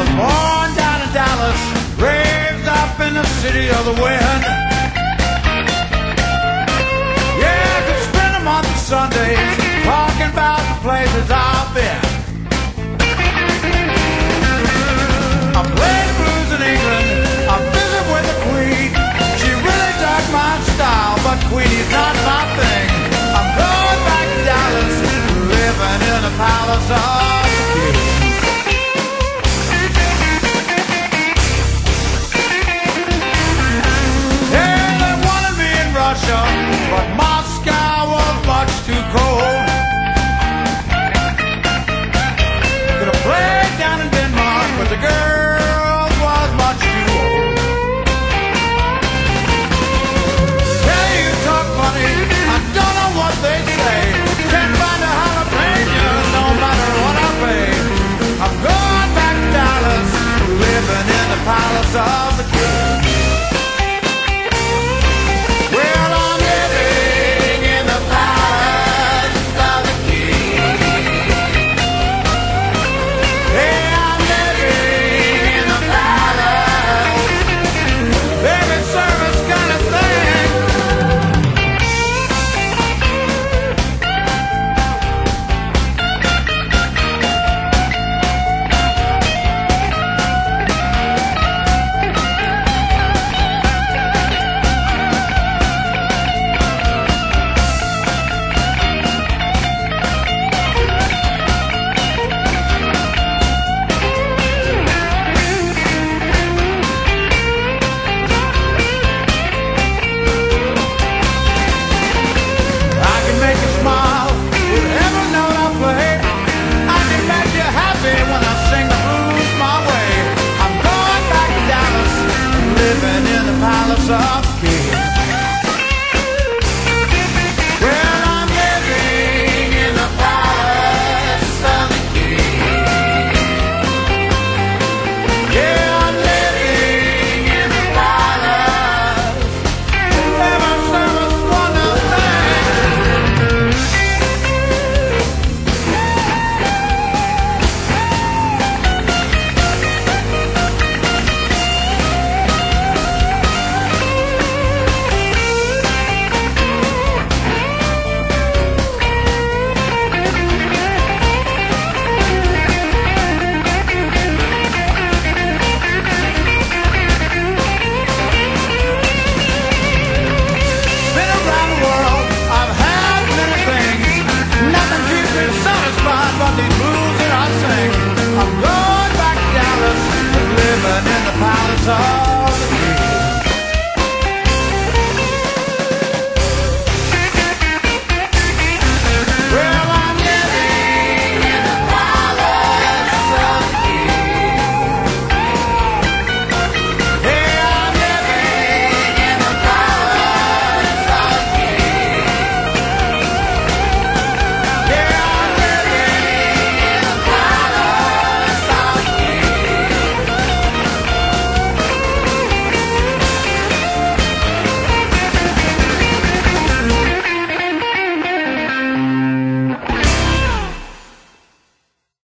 Born down in Dallas, raised up in the city of the wind. Yeah, I could spend a month of Sundays talking about the places I've been. I played the blues in England, I visited with the Queen. She really dug my style, but Queenie's not my thing. I'm going back to Dallas, living in the palace of the king. But Moscow was much too cold. Could have played down in Denmark, but the girl was much too old. Tell you talk funny, I don't know what they say. Can't find a jalapeno, no matter what I pay. I'm going back to Dallas, living in the palace of the king.